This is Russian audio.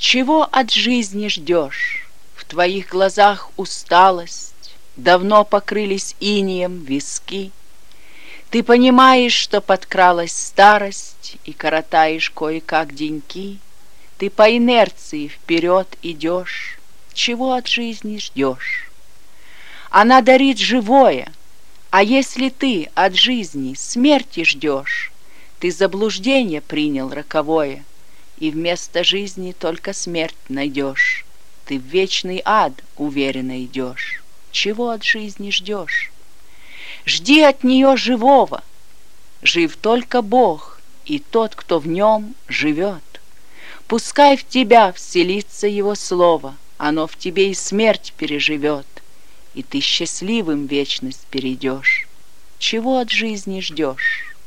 Чего от жизни ждешь? В твоих глазах усталость, давно покрылись инеем виски. Ты понимаешь, что подкралась старость, и коротаешь кое-как деньки. Ты по инерции вперед идешь. Чего от жизни ждешь? Она дарит живое, а если ты от жизни смерти ждешь, ты заблуждение принял роковое, и вместо жизни только смерть найдешь. Ты в вечный ад уверенно идешь. Чего от жизни ждешь? Жди от нее живого. Жив только Бог и тот, кто в нем живет. Пускай в тебя вселится его слово, оно в тебе и смерть переживет, и ты счастливым вечность перейдешь. Чего от жизни ждешь?